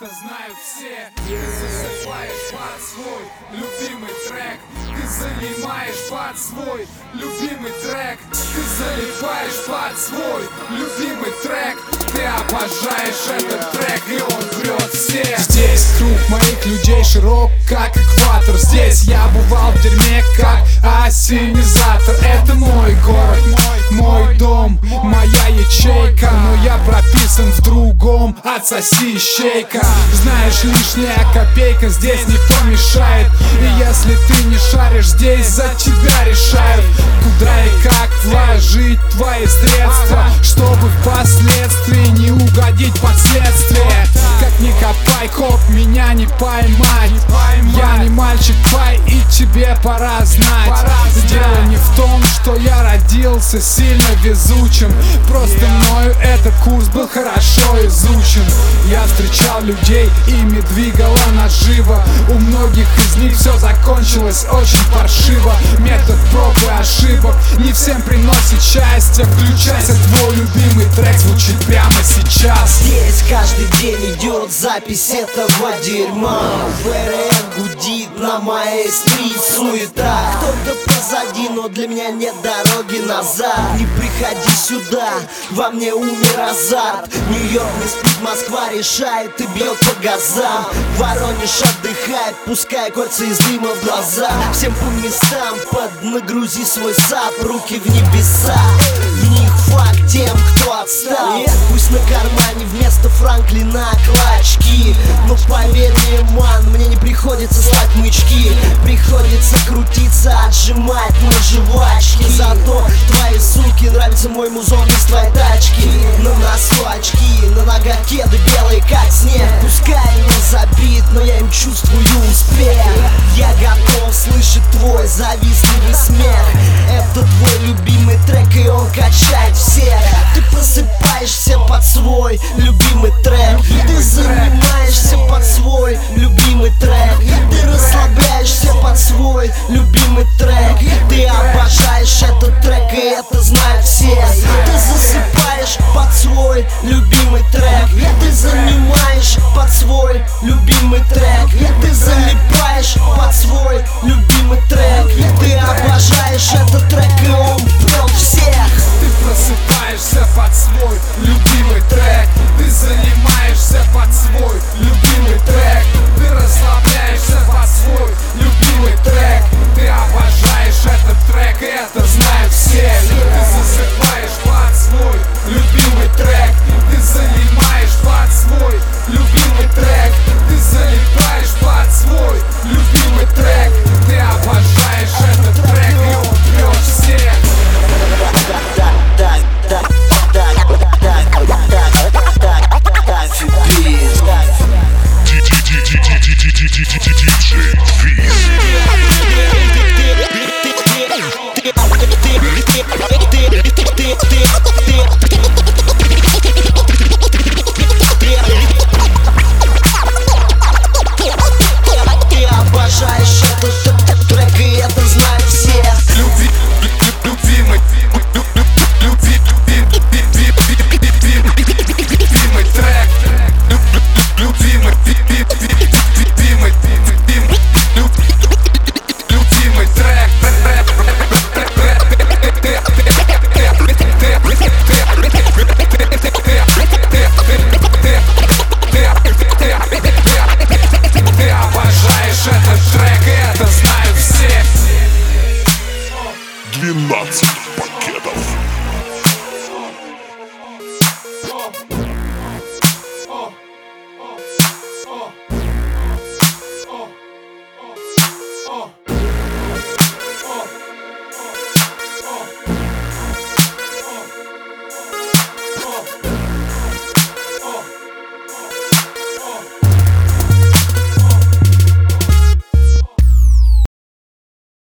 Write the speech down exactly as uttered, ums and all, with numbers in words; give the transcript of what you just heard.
это знают все. Ты засыпаешь под свой любимый трек, ты занимаешь под свой любимый трек, ты залипаешь под свой любимый трек, ты обожаешь этот трек, и он врет всех. Здесь круг моих людей широк, как экватор. Здесь я бывал в дерьме, как ассенизатор. Это мой город, мой дом, моя ячейка, но я прописан в другом. Отсоси щейка. Знаешь, лишняя копейка здесь не помешает. И если ты не шаришь, здесь за тебя решают, куда и как вложить твои средства, чтобы впоследствии не угодить под следствие. Как ни копай, хоп, меня не поймать. Я не мальчик пай, и тебе пора знать. Дело не в том, что я родился сильно везучим, просто мною этот курс был хорошо изучен. Я встречал людей, ими двигала наживо. У многих из них все закончилось очень паршиво. Метод проб и ошибок не всем приносит счастье. Включайся, твой любимый трек звучит прямо сейчас. Здесь каждый день идет запись этого дерьма. ВРФ гудит на моей стрит суета. Кто-то позади, но для меня нет дороги назад. Не приходи сюда, во мне умер азарт. Нью-Йорк не спит, Москва решает и бьет по газам. Воронеж отдыхает, пускай кольца из дыма в глаза. Всем по местам, поднагрузи свой сап, руки в небеса. В них факт тем, кто отстал. Пусть на кармане вместо Франклина клочки, но поверь мне, ман, мне не приходится слать мычки. Приходится крутиться, отжимать на жвачки. Зато твои суки нравится мой музон из твоей тачки. На носу очки, на ногах кеды белые как снег. Пускай не забит, но я им чувствую успех. Я готов слышать твой завистливый смех. Это твой любимый трек, и он качает всех. Ты просыпаешься под свой любимый трек, ты занимаешься под свой любимый трек, ты расслабляешься под свой любимый трек, ты обожаешь этот трек, и это знают все. Ты засыпаешь под свой любимый трек, ты занимаешь под свой любимый трек, ты залипаешь под свой любимый трек, ты обожаешь этот трек, и он прет всех. Ты просыпаешься под свой любимый трек, ты занимаешься под свой любимый трек, ты расслабляешься под свой любимый трек, ты обожаешь этот трек, и это знают все. Ты засыпаешь под свой любимый трек, ты занимаешь под свой любимый трек, ты залипаешь под свой любимый трек, ты обожаешь этот трек, и он прет всех. G G G G G G G G